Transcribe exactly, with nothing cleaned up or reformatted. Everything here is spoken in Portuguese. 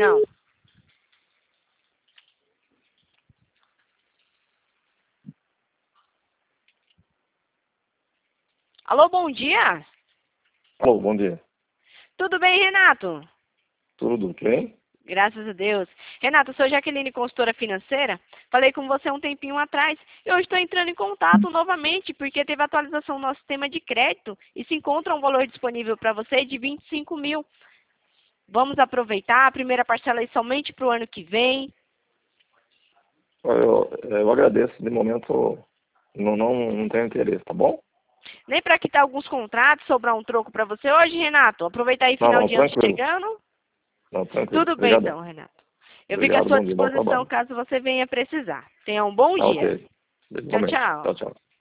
Não. Alô, bom dia. Alô, bom dia. Tudo bem, Renato? Tudo bem? Graças a Deus. Renato, sou Jaqueline, consultora financeira. Falei com você um tempinho atrás. E hoje estou entrando em contato novamente, porque teve atualização no nosso sistema de crédito e se encontra um valor disponível para você de vinte e cinco mil. Vamos aproveitar. A primeira parcela é somente para o ano que vem. Eu, eu agradeço. De momento, não, não, não tenho interesse, tá bom? Nem para quitar alguns contratos, sobrar um troco para você hoje, Renato. Aproveitar aí, Não, final não, de ano tranquilo. chegando. Não, tranquilo. Tudo bem, Obrigadão. então, Renato. Eu fico à Obrigado, sua bom dia, bom disposição trabalho. caso você venha precisar. Tenha um bom Tá dia. ok. Tchau, Igualmente. tchau. Tchau, tchau.